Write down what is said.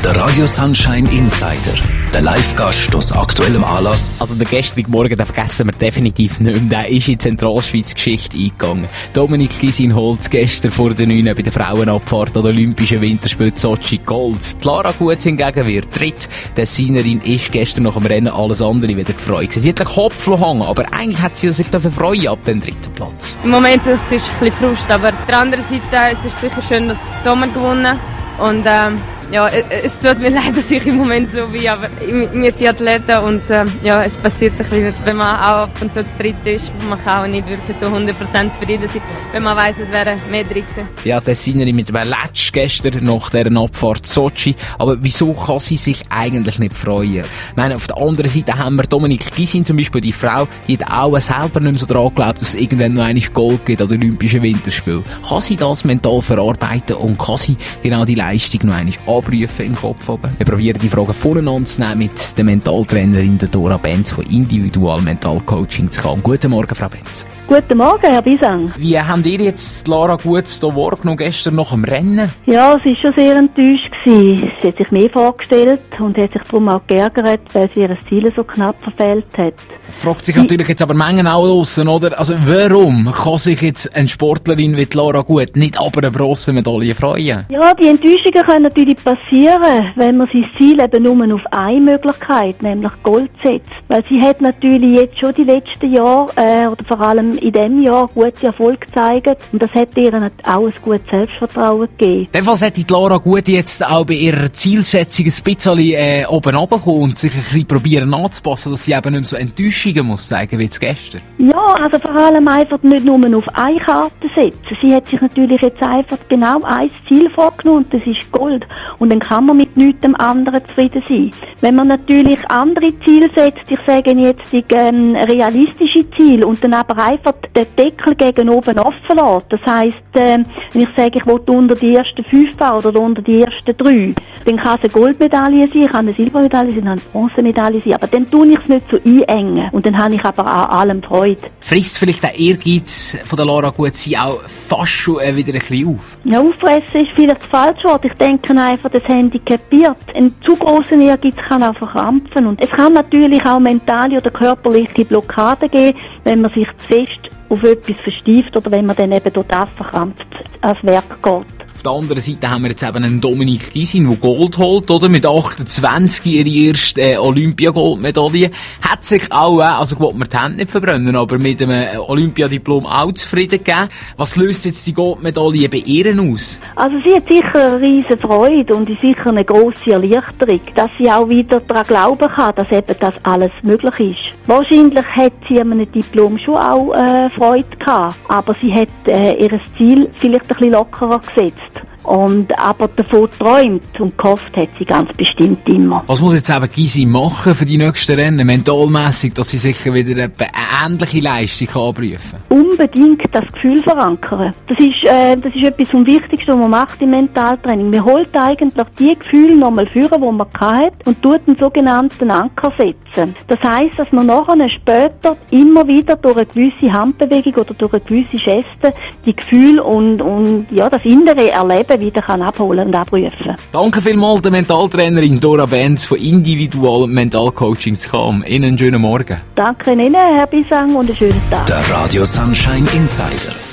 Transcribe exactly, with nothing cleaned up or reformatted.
Der Radio Sunshine Insider. Der Live-Gast aus aktuellem Anlass. Also der gestrige Morgen, den vergessen wir definitiv nicht mehr. Der ist in die Zentralschweiz-Geschichte eingegangen. Dominik Gysin-Holz gestern vor der neun bei der Frauenabfahrt an den Olympischen Winterspielen Sochi Gold. Die Lara Gut hingegen wird dritt. Die Tessinerin ist gestern nach dem Rennen alles andere wieder gefreut. Sie hat den Kopf hängen, aber eigentlich hat sie sich dafür freuen ab dem dritten Platz. Im Moment ist es ein bisschen Frust, aber auf der anderen Seite es ist es sicher schön, dass Domen gewonnen und ähm, ja, es tut mir leid, dass ich im Moment so bin, aber wir sind Athleten und äh, ja, es passiert ein bisschen, wenn man auch ab und zu dritt ist, man kann auch nicht wirklich so hundert Prozent zufrieden sein, wenn man weiss, es wäre mehr drin gewesen. Ja, die Tessinerin mit dem Letsch gestern nach dieser Abfahrt Sochi, aber wieso kann sie sich eigentlich nicht freuen? Ich meine, auf der anderen Seite haben wir Dominik Gysin zum Beispiel, die Frau, die hat auch selber nicht mehr so daran geglaubt, dass es irgendwann noch einmal Gold gibt an den Olympischen Winterspielen. Kann sie das mental verarbeiten und kann sie genau die Leistung noch einmal abrufen im Kopf oben? Wir probieren die Fragen voneinander zu nehmen mit der Mentaltrainerin der Dora Benz von Individual Mental Coaching zu kommen. Guten Morgen, Frau Benz. Guten Morgen, Herr Bisang. Wie habt ihr jetzt Lara Gut hier wahrgenommen, gestern nach dem Rennen? Ja, sie war schon sehr enttäuscht gewesen. Sie hat sich mehr vorgestellt und hat sich darum auch geärgert, weil sie ihr Ziel so knapp verfehlt hat. Fragt sich natürlich jetzt aber Mengen auch draussen, oder? Also warum kann sich jetzt eine Sportlerin wie Lara Gut nicht aber eine Bronzemedaille freuen? Ja, die Enttäuschungen können natürlich passieren, wenn man sein Ziel eben nur auf eine Möglichkeit, nämlich Gold setzt. Weil sie hat natürlich jetzt schon die letzten Jahre, äh, oder vor allem in diesem Jahr, gute Erfolg gezeigt und das hat ihr auch ein gutes Selbstvertrauen gegeben. Jedenfalls hätte die Lara Gut jetzt auch bei ihrer Zielsetzung ein bisschen äh, oben runterkommen und sich ein bisschen probieren anzupassen, dass sie eben nicht mehr so Enttäuschungen muss zeigen wie jetzt gestern. Ja, also vor allem einfach nicht nur auf eine Karte setzen. Sie hat sich natürlich jetzt einfach genau ein Ziel vorgenommen und das ist Gold. Und dann kann man mit nichts anderen zufrieden sein. Wenn man natürlich andere Ziele setzt, ich sage jetzt die ähm, realistische Ziele und dann aber einfach den Deckel gegen oben offen lässt. Das heisst, ähm, wenn ich sage, ich will unter die ersten fünf fahren oder unter die ersten drei, dann kann es eine Goldmedaille sein, kann eine Silbermedaille sein, kann eine Bronzemedaille sein, aber dann tue ich es nicht so einengen. Und dann habe ich aber an allem Freude. Frisst vielleicht der Ehrgeiz von der Lara Gut sie auch fast schon äh, wieder ein bisschen auf? Ja, auffressen ist vielleicht das falsche Wort. Ich denke einfach, das handicapiert. Ein zu grosser Ehrgeiz kann auch verkrampfen. Und es kann natürlich auch mentale oder körperliche Blockaden geben, wenn man sich zu fest auf etwas verstieft oder wenn man dann eben dort verkrampft ans Werk geht. Auf der anderen Seite haben wir jetzt eben einen Dominik Gysin, der Gold holt, oder? Mit achtundzwanzig ihre erste äh, Olympiagoldmedaille. Hat sich auch, äh, also ich will mir die Hände nicht verbrennen, aber mit einem Olympiadiplom auch zufrieden gegeben. Was löst jetzt die Goldmedaille bei ihr aus? Also sie hat sicher eine riesen Freude und ist sicher eine grosse Erleichterung, dass sie auch wieder daran glauben kann, dass eben das alles möglich ist. Wahrscheinlich hat sie an einem Diplom schon auch äh, Freude gehabt, aber sie hat äh, ihr Ziel vielleicht ein bisschen lockerer gesetzt. Und aber davon träumt und gehofft hat sie ganz bestimmt immer. Was muss jetzt eben Gysin machen für die nächsten Rennen, mentalmässig, dass sie sicher wieder eine ähnliche Leistung abrufen kann? Unbedingt das Gefühl verankern. Das ist, äh, das ist etwas vom Wichtigsten, was man macht im Mentaltraining. Man holt eigentlich die Gefühle nochmal führen, die man hat und tut einen sogenannten Anker setzen. Das heisst, dass man nachher später immer wieder durch eine gewisse Handbewegung oder durch eine gewisse Geste die Gefühle und, und ja, das innere Erleben wieder kann abholen und abrufen. Danke vielmals der Mentaltrainerin Dora Benz von Individual Mental Coaching zu kommen. Ihnen einen schönen Morgen. Danke Ihnen, Herr Bisang, und einen schönen Tag. Der Radio Sunshine Insider.